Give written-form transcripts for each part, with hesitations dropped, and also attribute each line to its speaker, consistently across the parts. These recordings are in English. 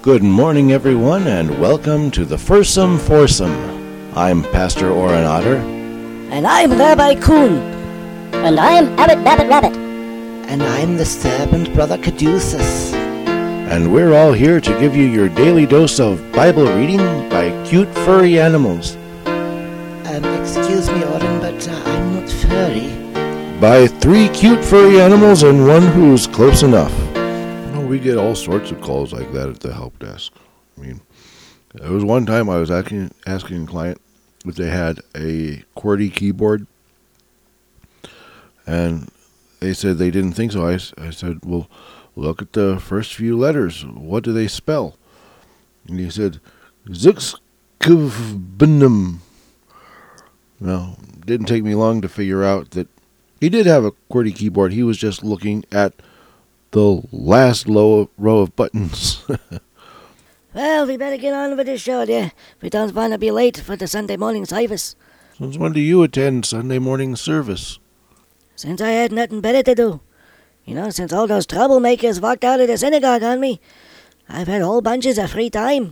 Speaker 1: Good morning, everyone, and welcome to the Fursome Foursome. I'm Pastor Oren Otter.
Speaker 2: And I'm Rabbi Kuhn.
Speaker 3: And I'm Abbot Babbitt Rabbit.
Speaker 4: And I'm the servant Brother Caduceus.
Speaker 1: And we're all here to give you your daily dose of Bible reading by cute furry animals.
Speaker 4: Excuse me, Oren, but I'm not furry.
Speaker 1: By 3 cute furry animals and one who's close enough. We get all sorts of calls like that at the help desk. I mean, there was one time I was asking a client if they had a QWERTY keyboard, and they said they didn't think so. I said, well, look at the first few letters. What do they spell? And he said, Zixkvbnum. Well, it didn't take me long to figure out that he did have a QWERTY keyboard. He was just looking at the last row of buttons.
Speaker 2: Well, we better get on with the show there. We don't want to be late for the Sunday morning service.
Speaker 1: Since when do you attend Sunday morning service?
Speaker 2: Since I had nothing better to do. Since all those troublemakers walked out of the synagogue on me, I've had whole bunches of free time.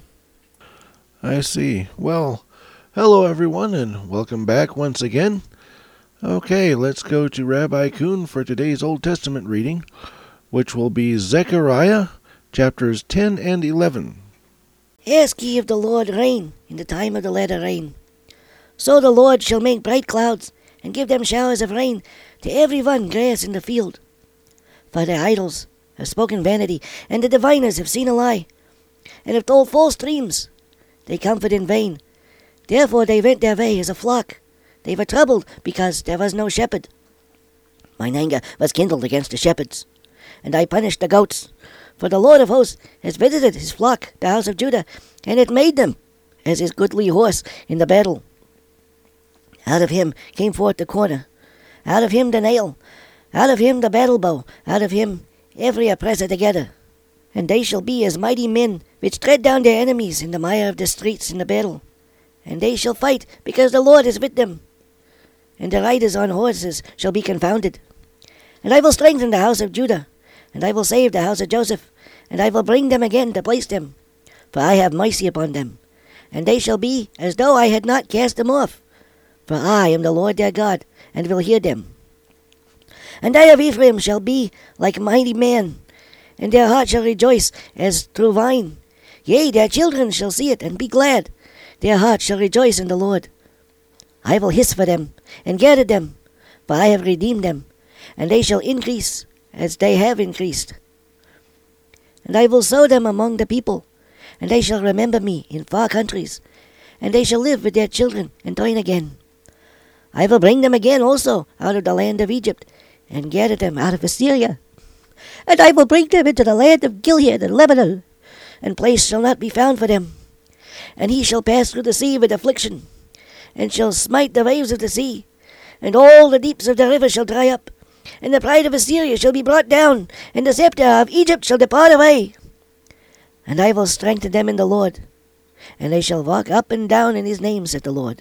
Speaker 1: I see. Well, hello everyone, and welcome back once again. Okay, let's go to Rabbi Kuhn for today's Old Testament reading, which will be Zechariah, chapters 10 and 11.
Speaker 2: Ask ye of the Lord rain in the time of the latter rain. So the Lord shall make bright clouds, and give them showers of rain to every one grass in the field. For the idols have spoken vanity, and the diviners have seen a lie, and have told false dreams. They comfort in vain. Therefore they went their way as a flock. They were troubled, because there was no shepherd. Mine anger was kindled against the shepherds, and I punished the goats. For the Lord of hosts has visited his flock, the house of Judah, and hath made them as his goodly horse in the battle. Out of him came forth the corner, out of him the nail, out of him the battle bow, out of him every oppressor together. And they shall be as mighty men, which tread down their enemies in the mire of the streets in the battle. And they shall fight, because the Lord is with them. And the riders on horses shall be confounded. And I will strengthen the house of Judah, and I will save the house of Joseph, and I will bring them again to place them. For I have mercy upon them, and they shall be as though I had not cast them off. For I am the Lord their God, and will hear them. And I of Ephraim shall be like a mighty man, and their heart shall rejoice as through wine. Yea, their children shall see it, and be glad. Their heart shall rejoice in the Lord. I will hiss for them, and gather them, for I have redeemed them, and they shall increase as they have increased. And I will sow them among the people, and they shall remember me in far countries, and they shall live with their children and dine again. I will bring them again also out of the land of Egypt, and gather them out of Assyria. And I will bring them into the land of Gilead and Lebanon, and place shall not be found for them. And he shall pass through the sea with affliction, and shall smite the waves of the sea, and all the deeps of the river shall dry up. And the pride of Assyria shall be brought down, and the scepter of Egypt shall depart away. And I will strengthen them in the Lord, and they shall walk up and down in his name, said the Lord.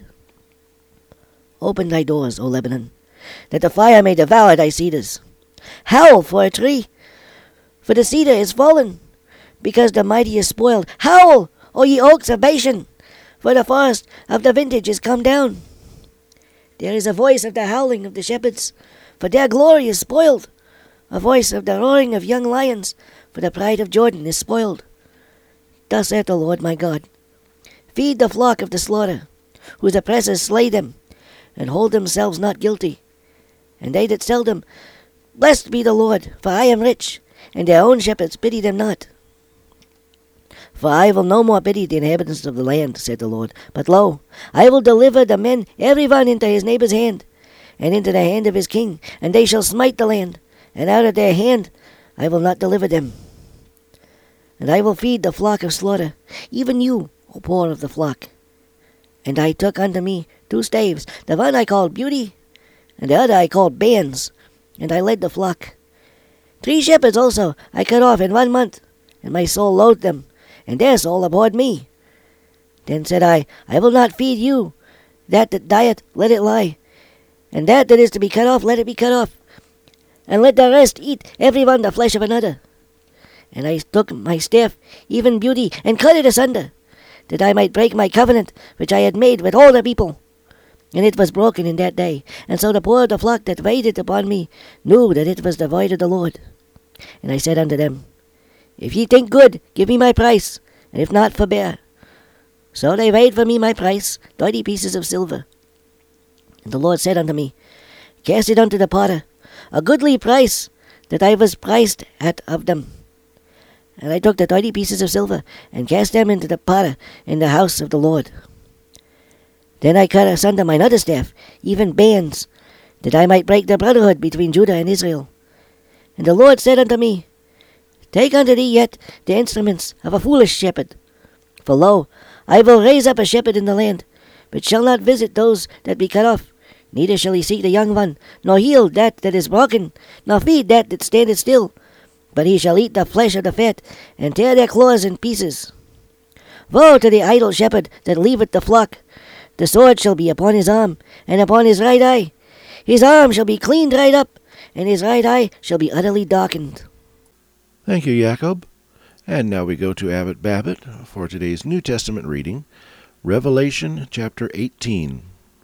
Speaker 2: Open thy doors, O Lebanon, that the fire may devour thy cedars. Howl for a tree, for the cedar is fallen, because the mighty is spoiled. Howl, O ye oaks of Bashan, for the forest of the vintage is come down. There is a voice of the howling of the shepherds, for their glory is spoiled. A voice of the roaring of young lions, for the pride of Jordan is spoiled. Thus saith the Lord my God, feed the flock of the slaughter, whose oppressors slay them, and hold themselves not guilty. And they that sell them, blessed be the Lord, for I am rich, and their own shepherds pity them not. For I will no more pity the inhabitants of the land, said the Lord. But lo, I will deliver the men every one into his neighbour's hand, and into the hand of his king, and they shall smite the land, and out of their hand I will not deliver them. And I will feed the flock of slaughter, even you, O poor of the flock. And I took unto me 2 staves, the one I called Beauty, and the other I called Bands, and I led the flock. 3 shepherds also I cut off in 1 month, and my soul loathed them, and their soul abhorred me. Then said I will not feed you. That dieth, let it lie, and that is to be cut off, let it be cut off. And let the rest eat every one the flesh of another. And I took my staff, even Beauty, and cut it asunder, that I might break my covenant which I had made with all the people. And it was broken in that day, and so the poor of the flock that waited upon me knew that it was the voice of the Lord. And I said unto them, If ye think good, give me my price, and if not, forbear. So they weighed for me my price, 30 pieces of silver. And the Lord said unto me, Cast it unto the potter, a goodly price that I was priced at of them. And I took the 30 pieces of silver, and cast them into the potter in the house of the Lord. Then I cut asunder mine other staff, even bands, that I might break the brotherhood between Judah and Israel. And the Lord said unto me, Take unto thee yet the instruments of a foolish shepherd. For lo, I will raise up a shepherd in the land, which shall not visit those that be cut off, neither shall he seek the young one, nor heal that is broken, nor feed that standeth still. But he shall eat the flesh of the fat, and tear their claws in pieces. Woe to the idle shepherd that leaveth the flock! The sword shall be upon his arm, and upon his right eye. His arm shall be clean dried up, and his right eye shall be utterly darkened.
Speaker 1: Thank you, Jacob. And now we go to Abbot Babbitt for today's New Testament reading, Revelation chapter 18.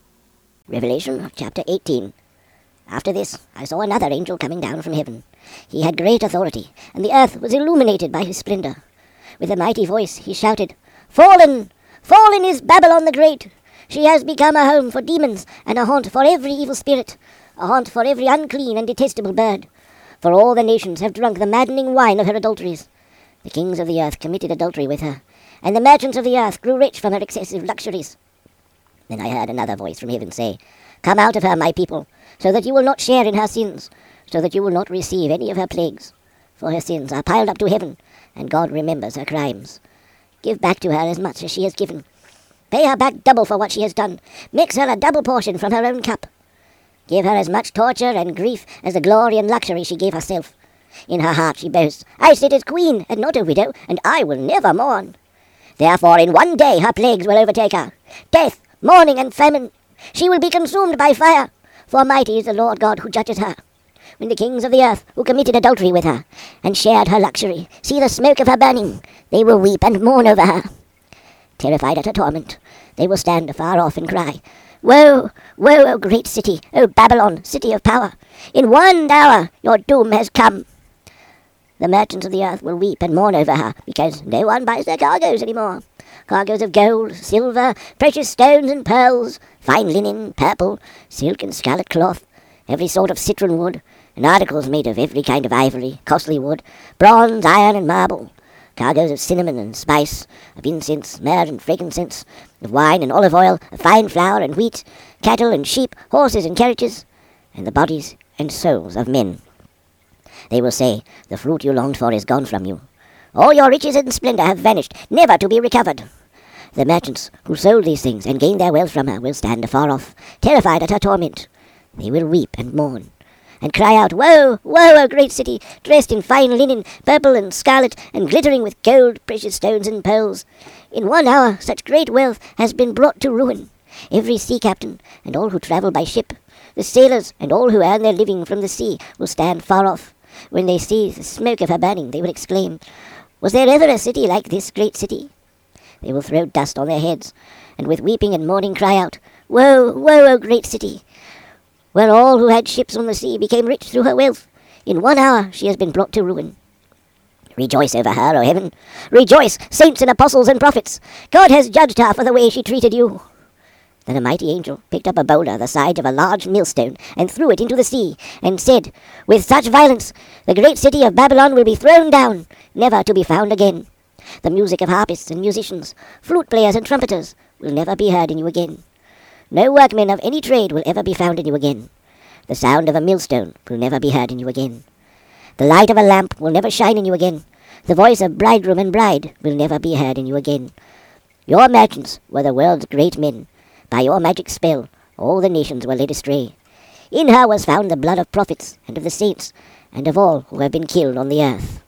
Speaker 3: Revelation chapter 18. After this, I saw another angel coming down from heaven. He had great authority, and the earth was illuminated by his splendor. With a mighty voice he shouted, Fallen! Fallen is Babylon the Great! She has become a home for demons, and a haunt for every evil spirit, a haunt for every unclean and detestable bird. For all the nations have drunk the maddening wine of her adulteries. The kings of the earth committed adultery with her, and the merchants of the earth grew rich from her excessive luxuries. Then I heard another voice from heaven say, Come out of her, my people, so that you will not share in her sins, so that you will not receive any of her plagues. For her sins are piled up to heaven, and God remembers her crimes. Give back to her as much as she has given. Pay her back double for what she has done. Mix her a double portion from her own cup. Give her as much torture and grief as the glory and luxury she gave herself. In her heart she boasts, I sit as queen and not a widow, and I will never mourn. Therefore in one day her plagues will overtake her. Death, mourning, and famine. She will be consumed by fire, for mighty is the Lord God who judges her. When the kings of the earth, who committed adultery with her, and shared her luxury, see the smoke of her burning, they will weep and mourn over her. Terrified at her torment, they will stand afar off and cry, Woe, woe, O great city, O Babylon, city of power! In 1 hour your doom has come. The merchants of the earth will weep and mourn over her, because no one buys their cargoes anymore. Cargoes of gold, silver, precious stones and pearls, fine linen, purple, silk and scarlet cloth, every sort of citron wood, and articles made of every kind of ivory, costly wood, bronze, iron, and marble. Cargoes of cinnamon and spice, of incense, myrrh and frankincense, of wine and olive oil, of fine flour and wheat, cattle and sheep, horses and carriages, and the bodies and souls of men. They will say, The fruit you longed for is gone from you. All your riches and splendor have vanished, never to be recovered. The merchants who sold these things and gained their wealth from her will stand afar off, terrified at her torment. They will weep and mourn, and cry out, Woe, woe, O great city, dressed in fine linen, purple and scarlet, and glittering with gold, precious stones and pearls. In 1 hour such great wealth has been brought to ruin. Every sea captain, and all who travel by ship, the sailors, and all who earn their living from the sea, will stand far off. When they see the smoke of her burning, they will exclaim, Was there ever a city like this great city? They will throw dust on their heads, and with weeping and mourning cry out, Woe, woe, O great city, where all who had ships on the sea became rich through her wealth. In 1 hour she has been brought to ruin. Rejoice over her, O heaven. Rejoice, saints and apostles and prophets. God has judged her for the way she treated you. Then a mighty angel picked up a boulder the size of a large millstone and threw it into the sea, and said, With such violence, the great city of Babylon will be thrown down, never to be found again. The music of harpists and musicians, flute players and trumpeters, will never be heard in you again. No workmen of any trade will ever be found in you again. The sound of a millstone will never be heard in you again. The light of a lamp will never shine in you again. The voice of bridegroom and bride will never be heard in you again. Your merchants were the world's great men. By your magic spell, all the nations were led astray. In her was found the blood of prophets and of the saints, and of all who have been killed on the earth.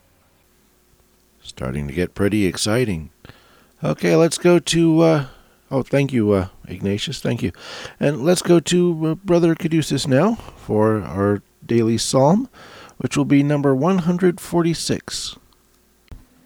Speaker 1: Starting to get pretty exciting. Okay, let's go to... thank you, Ignatius. Thank you. And let's go to Brother Caduceus now for our daily psalm, which will be number 146.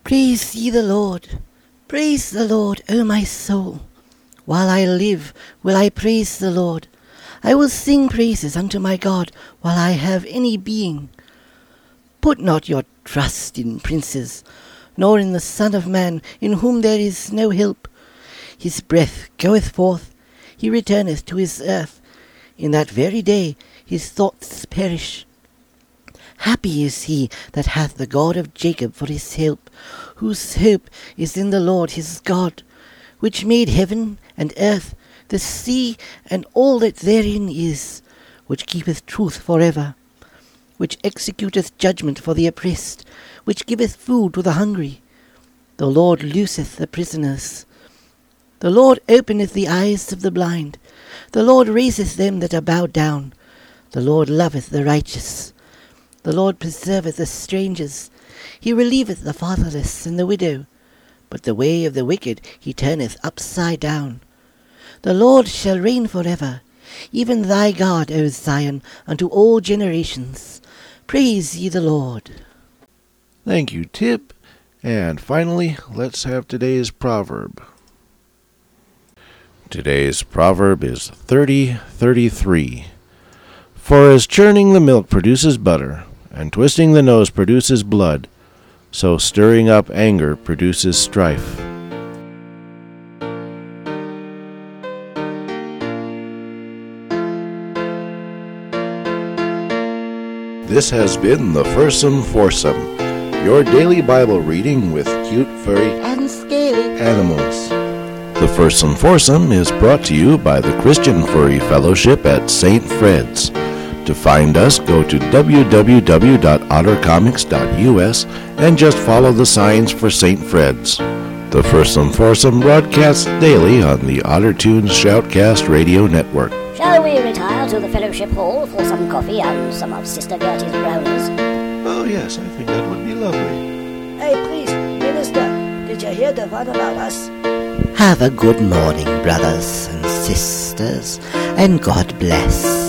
Speaker 4: Praise ye the Lord. Praise the Lord, O my soul. While I live, will I praise the Lord. I will sing praises unto my God while I have any being. Put not your trust in princes, nor in the Son of Man, in whom there is no help. His breath goeth forth, he returneth to his earth. In that very day his thoughts perish. Happy is he that hath the God of Jacob for his help, whose hope is in the Lord his God, which made heaven and earth, the sea, and all that therein is, which keepeth truth for ever, which executeth judgment for the oppressed, which giveth food to the hungry. The Lord looseth the prisoners. The Lord openeth the eyes of the blind. The Lord raiseth them that are bowed down. The Lord loveth the righteous. The Lord preserveth the strangers. He relieveth the fatherless and the widow. But the way of the wicked he turneth upside down. The Lord shall reign for ever, even thy God, O Zion, unto all generations. Praise ye the Lord.
Speaker 1: Thank you, Tip. And finally, let's have today's proverb. Today's proverb is 30:33. For as churning the milk produces butter, and twisting the nose produces blood, so stirring up anger produces strife. This has been the Fursome Foursome, your daily Bible reading with cute, furry,
Speaker 4: And scaly
Speaker 1: animals. The Fursome Foursome is brought to you by the Christian Furry Fellowship at St. Fred's. To find us, go to www.ottercomics.us and just follow the signs for St. Fred's. The Fursome Foursome broadcasts daily on the OtterTunes Shoutcast Radio Network.
Speaker 3: Shall we retire to the fellowship hall for some coffee and some of Sister Gertie's brownies?
Speaker 1: Oh yes, I think that would be lovely.
Speaker 2: Hey, priest, minister, did you hear the one about us?
Speaker 4: Have a good morning, brothers and sisters, and God bless.